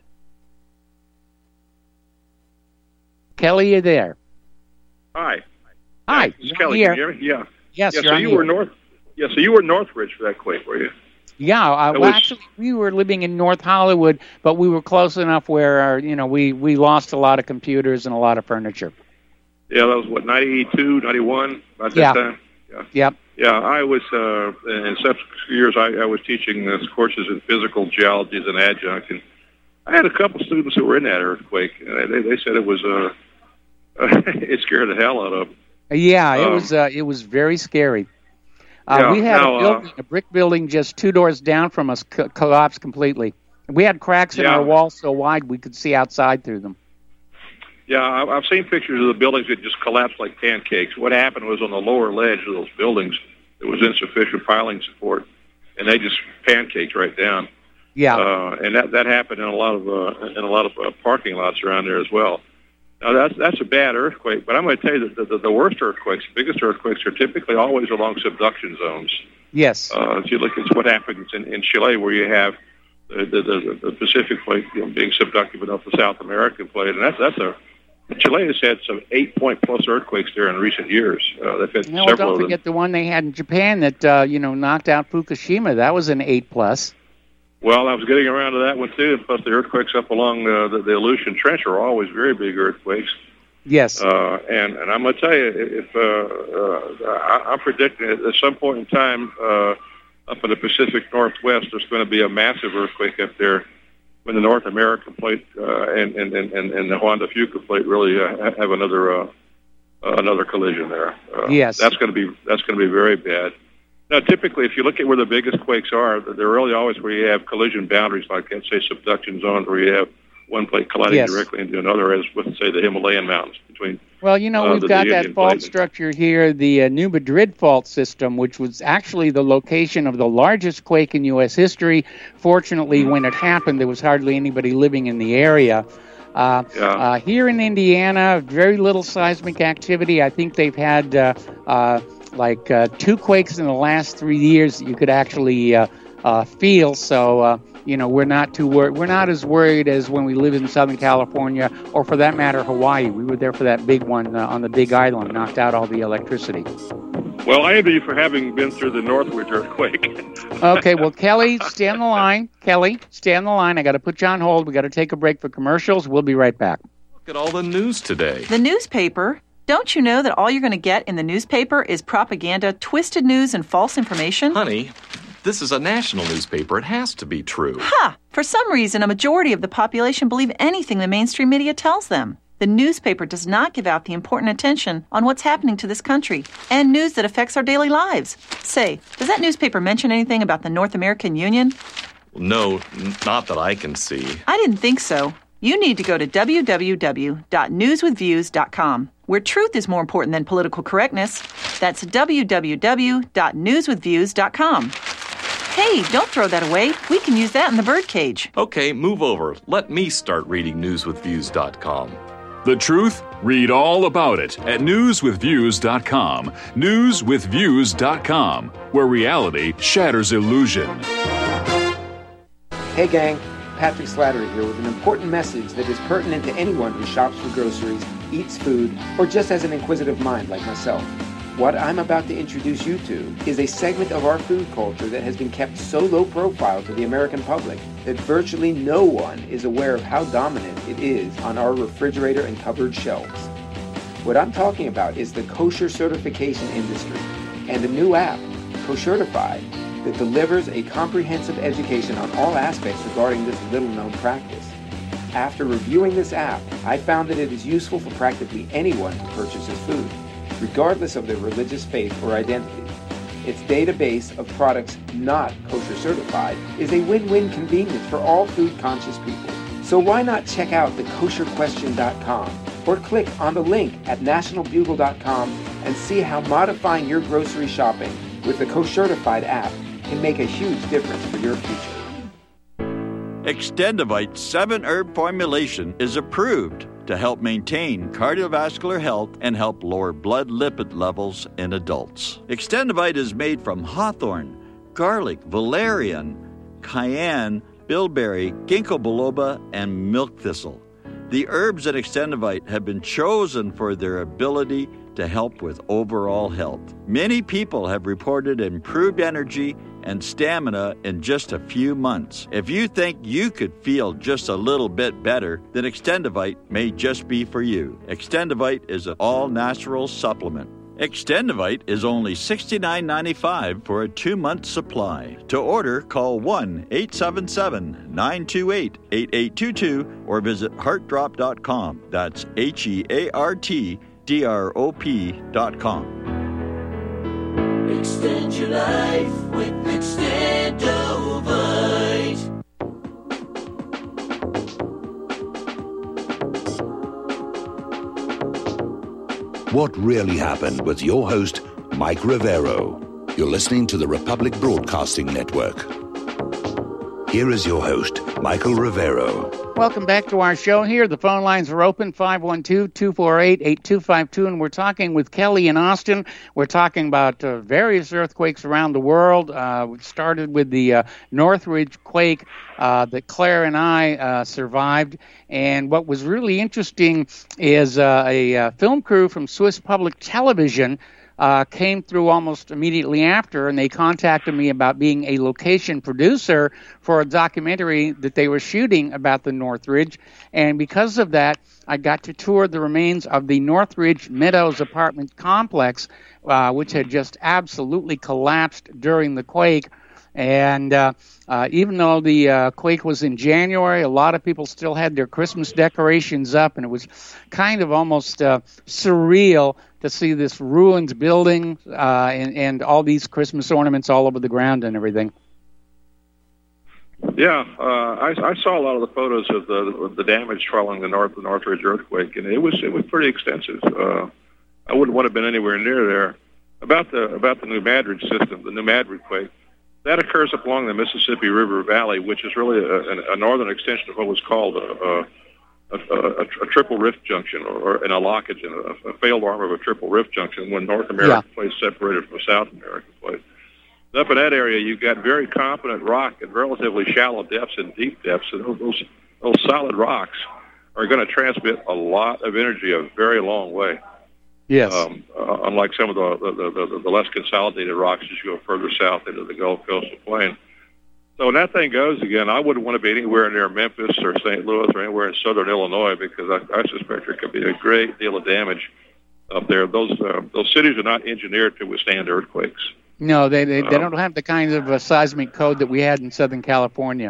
Kelly, you there? Hi. Hi. This is Kelly. Here. Can you hear me? Yeah. Yes, yeah, you're so on you here. were north. Yeah, so you were Northridge for that quake, were you? Yeah, uh, well, was... actually, we were living in North Hollywood, but we were close enough where, our, you know, we, we lost a lot of computers and a lot of furniture. Yeah, that was, what, ninety-two, ninety-one, about that yeah. time? Yeah. Yep. Yeah, I was, uh, in subsequent years, I, I was teaching uh, courses in physical geology as an adjunct, and I had a couple students who were in that earthquake, and they, they said it was, uh, it scared the hell out of them. Yeah, it um, was uh, it was very scary. Uh, yeah, we had now, a building, uh, a brick building just two doors down from us co- collapse completely. We had cracks in yeah. our walls so wide we could see outside through them. Yeah, I've seen pictures of the buildings that just collapsed like pancakes. What happened was on the lower ledge of those buildings, there was insufficient piling support, and they just pancaked right down. Yeah, uh, and that that happened in a lot of uh, in a lot of uh, parking lots around there as well. Now that's that's a bad earthquake, but I'm going to tell you that the, the, the worst earthquakes, the biggest earthquakes, are typically always along subduction zones. Yes. Uh, if you look at what happens in, in Chile, where you have the the, the, the Pacific plate, you know, being subductive enough the South American plate, and that's that's a Chile has had some eight-point plus earthquakes there in recent years. Uh, they've had No, several don't of them. forget the one they had in Japan that uh, you know knocked out Fukushima. That was an eight plus. Well, I was getting around to that one too. Plus, the earthquakes up along uh, the, the Aleutian Trench are always very big earthquakes. Yes. Uh, and, and I'm going to tell you, if uh, uh, I, I'm predicting at some point in time uh, up in the Pacific Northwest, there's going to be a massive earthquake up there when the North American plate uh, and, and, and, and the Juan de Fuca plate really uh, have another uh, uh, another collision there. Uh, yes. That's going to be that's going to be very bad. Now, typically, if you look at where the biggest quakes are, they're really always where you have collision boundaries, like, let's say, subduction zones, where you have one plate colliding Yes. directly into another, as with, say, the Himalayan mountains between. Well, you know, uh, we've the, got the that Indian fault plate. structure here, the uh, New Madrid fault system, which was actually the location of the largest quake in U S history. Fortunately, when it happened, there was hardly anybody living in the area. Uh, Yeah. uh, here in Indiana, very little seismic activity. I think they've had uh, uh, like uh, two quakes in the last three years that you could actually uh, uh, feel. So, uh, you know, we're not too wor- we're not as worried as when we lived in Southern California, or for that matter, Hawaii. We were there for that big one uh, on the Big Island, knocked out all the electricity. Well, I envy you for having been through the Northridge earthquake. Okay, well, Kelly, stay on the line. Kelly, stay on the line. I got to put you on hold. We got to take a break for commercials. We'll be right back. Look at all the news today. The newspaper? Don't you know that all you're going to get in the newspaper is propaganda, twisted news, and false information? Honey, this is a national newspaper. It has to be true. Ha! For some reason, a majority of the population believe anything the mainstream media tells them. The newspaper does not give out the important attention on what's happening to this country and news that affects our daily lives. Say, does that newspaper mention anything about the North American Union? No, n- not that I can see. I didn't think so. You need to go to w w w dot news with views dot com, where truth is more important than political correctness. That's w w w dot news with views dot com. Hey, don't throw that away. We can use that in the birdcage. Okay, move over. Let me start reading news with views dot com. The truth? Read all about it at news with views dot com. news with views dot com, where reality shatters illusion. Hey gang, Patrick Slattery here with an important message that is pertinent to anyone who shops for groceries, eats food, or just has an inquisitive mind like myself. What I'm about to introduce you to is a segment of our food culture that has been kept so low profile to the American public that virtually no one is aware of how dominant it is on our refrigerator and cupboard shelves. What I'm talking about is the kosher certification industry and a new app, Koshertified, that delivers a comprehensive education on all aspects regarding this little-known practice. After reviewing this app, I found that it is useful for practically anyone who purchases food, regardless of their religious faith or identity. Its database of products not kosher certified is a win-win convenience for all food-conscious people. So why not check out the kosher question dot com or click on the link at national bugle dot com and see how modifying your grocery shopping with the Koshertified app can make a huge difference for your future. Extendivite seven herb formulation is approved to help maintain cardiovascular health and help lower blood lipid levels in adults. Extendivite is made from hawthorn, garlic, valerian, cayenne, bilberry, ginkgo biloba, and milk thistle. The herbs in Extendivite have been chosen for their ability to help with overall health. Many people have reported improved energy and stamina in just a few months. If you think you could feel just a little bit better, then Extendivite may just be for you. Extendivite is an all-natural supplement. Extendivite is only sixty-nine ninety-five for a two-month supply. To order, call one eight seven seven, nine two eight, eight eight two two or visit heart drop dot com. That's H E A R T D R O P dot com. Extend your life with Extendovite. What Really Happened with your host, Mike Rivero. You're listening to the Republic Broadcasting Network. Here is your host, Michael Rivero. Welcome back to our show here. The phone lines are open, five one two, two four eight, eight two five two, and we're talking with Kelly in Austin. We're talking about uh, various earthquakes around the world. Uh, we started with the uh, Northridge quake uh, that Claire and I uh, survived. And what was really interesting is uh, a uh, film crew from Swiss Public Television Uh, came through almost immediately after, and they contacted me about being a location producer for a documentary that they were shooting about the Northridge. And because of that, I got to tour the remains of the Northridge Meadows apartment complex, uh, which had just absolutely collapsed during the quake. And uh, uh, even though the uh, quake was in January, a lot of people still had their Christmas decorations up, and it was kind of almost uh, surreal to see this ruined building uh, and, and all these Christmas ornaments all over the ground and everything. Yeah, uh, I, I saw a lot of the photos of the of the damage following the North the Northridge earthquake, and it was it was pretty extensive. Uh, I wouldn't want to have been anywhere near there. About the about the New Madrid system, the New Madrid quake, that occurs up along the Mississippi River Valley, which is really a, a northern extension of what was called a, a, a, a, a triple rift junction, or, or an allocation, a, a failed arm of a triple rift junction when North America yeah. place separated from South America place. Up in that area, you've got very competent rock at relatively shallow depths and deep depths, and those, those, those solid rocks are going to transmit a lot of energy a very long way. Yes. Um, uh, unlike some of the the, the the less consolidated rocks as you go further south into the Gulf Coastal Plain. So when that thing goes again, I wouldn't want to be anywhere near Memphis or Saint Louis or anywhere in southern Illinois, because I, I suspect there could be a great deal of damage up there. Those uh, those cities are not engineered to withstand earthquakes. No, they they, um, they don't have the kind of uh, seismic code that we had in Southern California.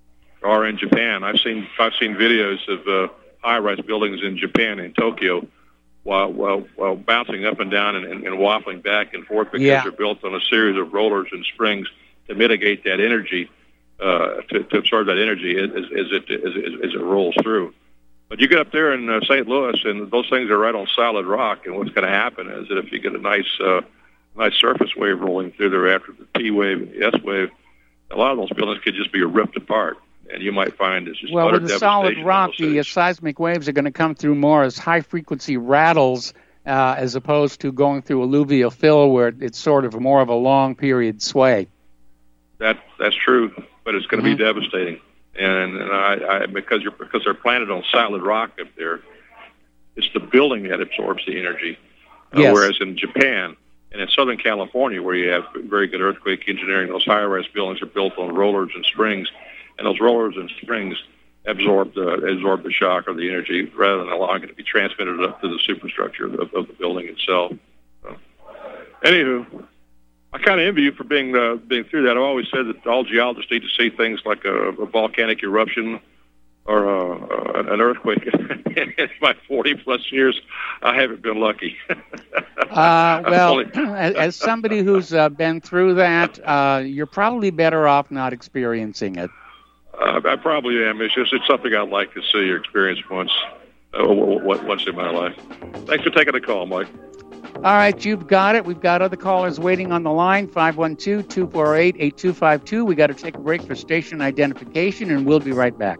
Or in Japan. I've seen I've seen videos of uh, high-rise buildings in Japan, in Tokyo, While, while while bouncing up and down and, and, and waffling back and forth, because yeah. they're built on a series of rollers and springs to mitigate that energy, uh, to, to absorb that energy as, as it as, as it rolls through. But you get up there in uh, Saint Louis, and those things are right on solid rock. And what's going to happen is that if you get a nice uh, nice surface wave rolling through there after the P wave and the S wave, a lot of those buildings could just be ripped apart. And you might find it's just well, utter with the solid devastation rock, the uh, seismic waves are going to come through more as high-frequency rattles, uh, as opposed to going through alluvial fill, where it's sort of more of a long-period sway. That that's true, but it's going to mm-hmm. be devastating. And, and I, I because you're because they're planted on solid rock up there, it's the building that absorbs the energy. Uh, yes. Whereas in Japan and in Southern California, where you have very good earthquake engineering, those high-rise buildings are built on rollers and springs. And those rollers and springs absorb the, absorb the shock or the energy rather than allowing it to be transmitted up to the superstructure of, of the building itself. So, anywho, I kind of envy you for being uh, being through that. I've always said that all geologists need to see things like a, a volcanic eruption or a, a, an earthquake. In my forty-plus years, I haven't been lucky. uh, well, as, as somebody who's uh, been through that, uh, you're probably better off not experiencing it. Uh, I probably am. It's just it's something I'd like to see or experience once, uh, once in my life. Thanks for taking the call, Mike. All right, you've got it. We've got other callers waiting on the line, five one two, two four eight, eight two five two. We got to take a break for station identification, and we'll be right back.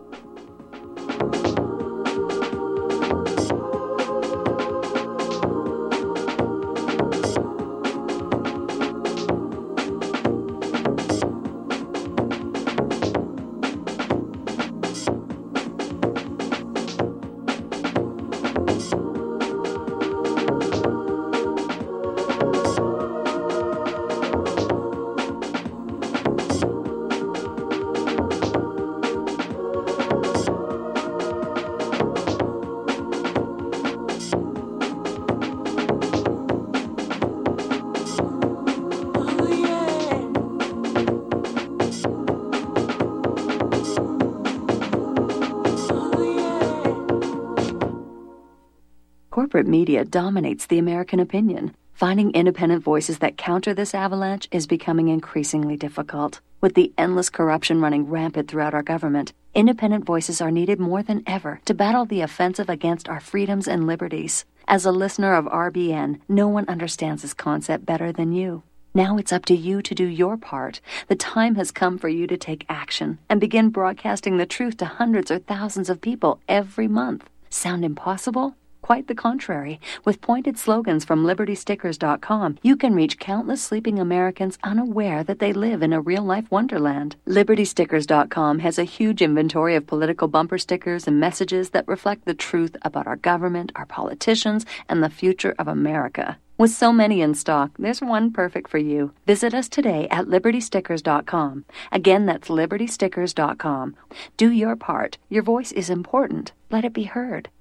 Corporate media dominates the American opinion. Finding independent voices that counter this avalanche is becoming increasingly difficult. With the endless corruption running rampant throughout our government, independent voices are needed more than ever to battle the offensive against our freedoms and liberties. As a listener of R B N, no one understands this concept better than you. Now it's up to you to do your part. The time has come for you to take action and begin broadcasting the truth to hundreds or thousands of people every month. Sound impossible? Quite the contrary. With pointed slogans from Liberty Stickers dot com, you can reach countless sleeping Americans unaware that they live in a real-life wonderland. Liberty Stickers dot com has a huge inventory of political bumper stickers and messages that reflect the truth about our government, our politicians, and the future of America. With so many in stock, there's one perfect for you. Visit us today at Liberty Stickers dot com. Again, that's Liberty Stickers dot com. Do your part. Your voice is important. Let it be heard.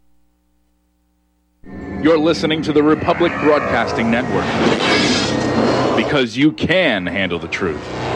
You're listening to the Republic Broadcasting Network, because you can handle the truth.